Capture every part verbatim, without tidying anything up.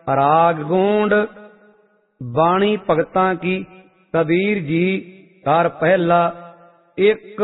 राग गोंड बाणी भगतां की कबीर जी कार पहला। एक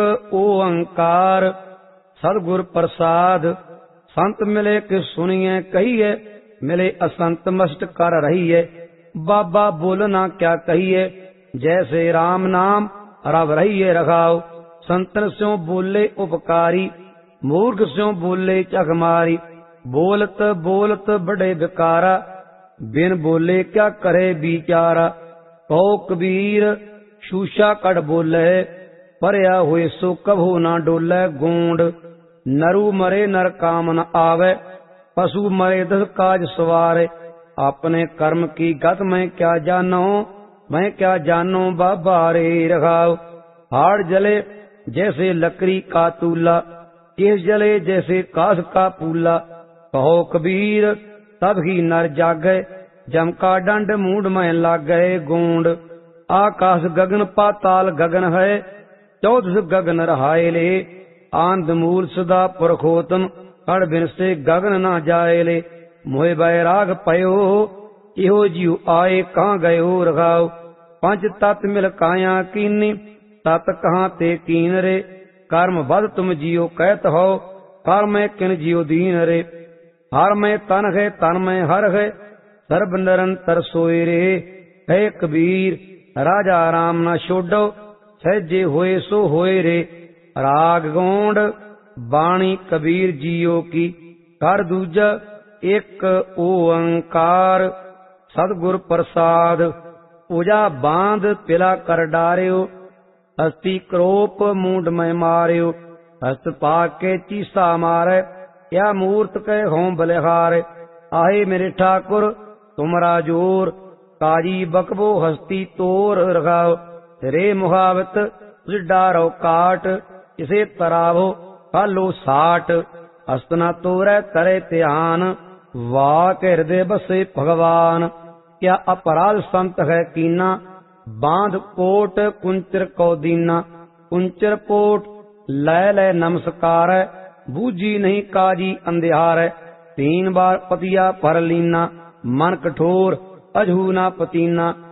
ओंकार सतगुर प्रसाद संत मिले कि सुनिए कहिए मिले असंत मस्त कर रहिए। बाबा बोलना क्या कहिए जैसे राम नाम रव रहिए रखाओ। संतन स्यों बोले उपकारी मूर्ख स्यों बोले चकमारी। बोलत बोलत बड़े विकारा बिन बोले क्या करे बिचारा। कहो कबीर शूशा कड़ बोले परया हुए सो कभो ना डोले। गोंड नरु मरे नर काम न आवे पशु मरे दस काज सवारे। अपने कर्म की गत मैं क्या जानो मैं क्या जानो बाबा रे रखाओ। हाड़ जले जैसे लकड़ी का तूला केस जले जैसे कास का पूला। कहो कबीर तब ही नर जागे जम का दंड मूड में लाग गए। गोंड आकाश गगन पाताल गगन है चौदस गगन रहाए ले। आंध मूल सदा पुरखोतम कड़ बिन से गगन ना जाए ले। मोहे बैराग पयो इहो जीव आए कहाँ गयो रखाओ। पंच तत् मिल काया कीनी तत् कहाँ ते कीन रे। कर्म बद तुम जियो कहत हो कर्म किन जियो दीन रे। हर में तन है तन में हर है सर्ब निरंतर सोए रे। है कबीर राजा राम न छोड़ो सहजे होए सो होए रे। राग गोंड बाणी कबीर जियो की कर दूजा। एक ओंकार सतगुर प्रसाद पूजा बांध पिला कर डारियो। हस्ती क्रोप मूंड में मारियो हस्त पाके चीसा मारे। या मूर्त के हों बलिहार आहे मेरे ठाकुर तुमरा जोर। काजी बकबो हस्ती तोर रखाओ। रे मुहावत उस डारो काट इसे तरावो कालो साठ। हस्तना तोरे करे त्यान वाक हृदय बसे भगवान। क्या अपराध संत है कीना बांध कोट कुंचर को दीना। कुंचर पोट लै लै नमस्कार बूझी नहीं काजी अंधियार। तीन बार पतिया पर लीना मन कठोर अजहू ना पतीना।